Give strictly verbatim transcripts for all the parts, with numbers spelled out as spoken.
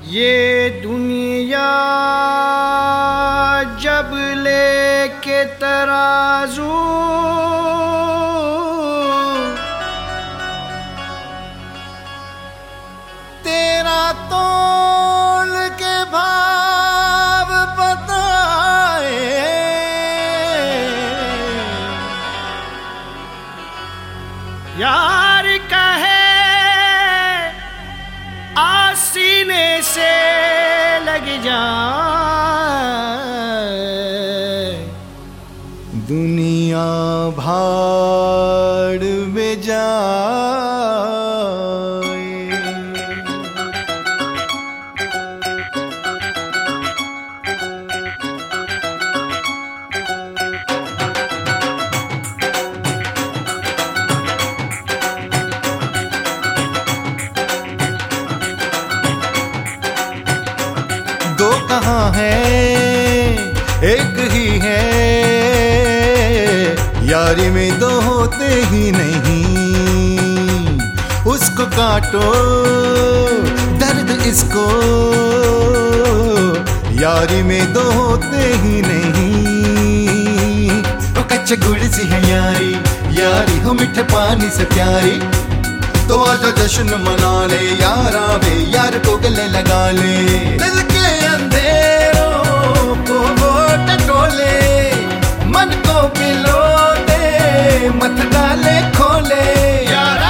ये दुनिया जब लेके तराजू तेरा तोल के भाव बताए, यार कहे आसीने से लग जाए, दुनिया भाड़ में जाए। दो कहाँ है एक ही है, यारी में दो होते ही नहीं। उसको काटो दर्द इसको, यारी में दो होते ही नहीं। वो कच्चे गुड़ सी है यारी, यारी हो मीठे पानी से प्यारी। तो आजा जश्न मना ले यारा वे, यार को गले लगा ले। दिल के अंधेरों को वो टटोले, मन को पिलो दे मत डाले खोले। यारा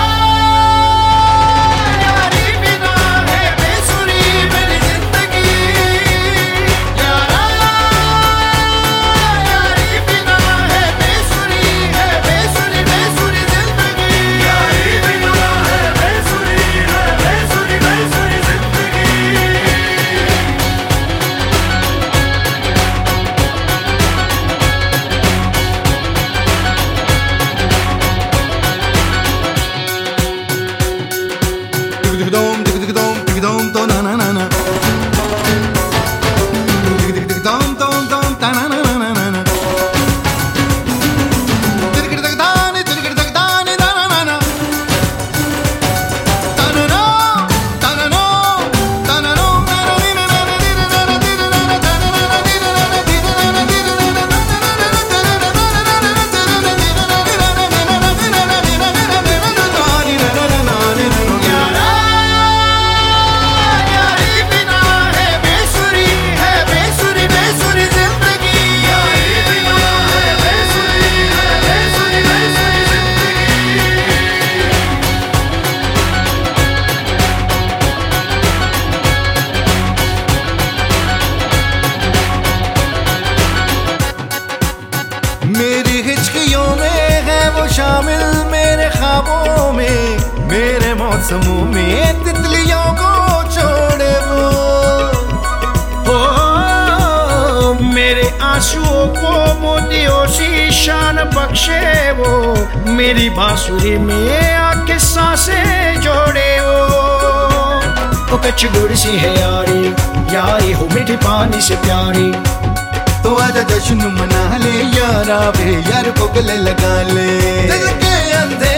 यारी बिना है बेसुरी मेरी जिंदगी, यारा यारी बिना है बेसुरी है बेसुरी बेसुरी जिंदगी, यारी बिना है बेसुरी है बेसुरी बेसुरी जिंदगी। Dum dum dum dum dum na na na na. Dum dum dum ta na na na na na. Tirkir tak dani tirkir tak dani na na na na. Ta na na ta na na ta na na na na na na na na na ta na na मेरी हिचकियों में है वो शामिल, मेरे ख्वाबों में मेरे मौसमों में तितलियों को छोड़े वो। हो मेरे आंसुओं को मोतियों सी शान बख्शे वो, मेरी बांसुरी में आके सांसें जोड़े वो। वो कच्ची गुड़ सी है यारी, यारी हो मीठी पानी से प्यारी। तो आजा जश्न मना ले यारा वे, यार को गले लगा ले। दिल के अंधे